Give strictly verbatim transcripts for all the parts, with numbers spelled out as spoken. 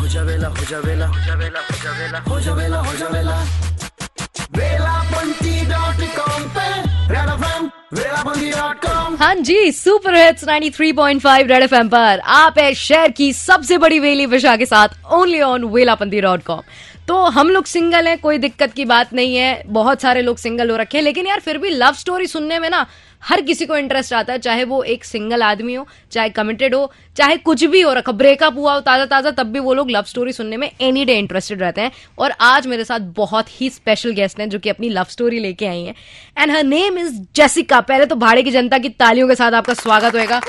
हो जा वेला हो जा वेला हो जा वेला हो जा वेला हो जा वेला हो जा वेला वेलापंती डॉट कॉम पे रेड एफएम वेलापंती डॉट कॉम। हाँ जी, super hits ninety three point five Red FM पर आप है शहर की सबसे बड़ी वेली विशा के साथ ओनली ऑन वेलापंती डॉट कॉम। तो हम लोग सिंगल हैं, कोई दिक्कत की बात नहीं है, बहुत सारे लोग सिंगल हो रखे हैं, लेकिन यार फिर भी लव स्टोरी सुनने में ना हर किसी को इंटरेस्ट आता है, चाहे वो एक सिंगल आदमी हो, चाहे कमिटेड हो, चाहे कुछ भी हो रखा, ब्रेकअप हुआ हो ताजा ताजा, तब भी वो लोग लव स्टोरी सुनने में एनी डे इंटरेस्टेड रहते हैं। और आज मेरे साथ बहुत ही स्पेशल गेस्ट हैं जो कि अपनी लव स्टोरी लेके आई हैं, and her name is Jessica. पहले तो भाड़े की जनता की तालियों के साथ आपका स्वागत होएगा।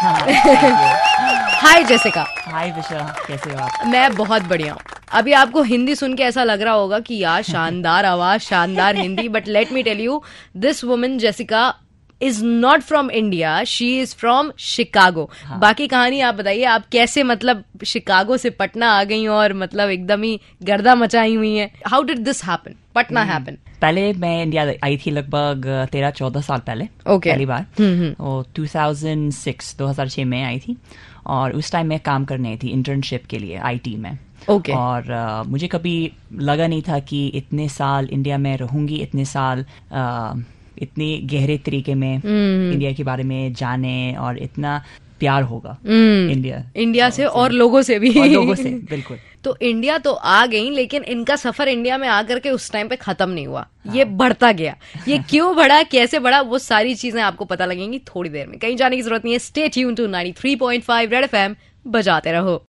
हाय जेसिका। हाय विशा, कैसे हो आप? मैं बहुत बढ़िया हूँ। अभी आपको हिंदी सुन के ऐसा लग रहा होगा कि यार शानदार आवाज, शानदार Hindi, but let me tell you this woman Jessica is not from India, she is from Chicago. हाँ. बाकी कहानी आप बताइए, आप कैसे मतलब शिकागो से पटना आ गई और मतलब एकदम ही गर्दा मचाई हुई हैं। How did this happen, Patna happen? पहले मैं इंडिया आई थी लगभग तेरह चौदह साल पहले। okay. पहली बार वो दो हज़ार छह दो हज़ार छह में आई थी, और उस टाइम मैं काम करने आई थी इंटर्नशिप के लिए आईटी में। okay. और uh, मुझे कभी लगा नहीं था कि इतने साल इंडिया में रहूंगी, इतने साल uh, इतने गहरे तरीके में hmm. इंडिया के बारे में जाने, और इतना प्यार होगा hmm. इंडिया इंडिया से और लोगों से भी और लोगों से बिल्कुल। तो इंडिया तो आ गई, लेकिन इनका सफर इंडिया में आकर के उस टाइम पे खत्म नहीं हुआ। हाँ। ये बढ़ता गया। ये क्यों बढ़ा, कैसे बढ़ा, वो सारी चीजें आपको पता लगेंगी थोड़ी देर में। कहीं जाने की जरूरत नहीं है। Stay tune to ninety three point five Red FM, बजाते रहो।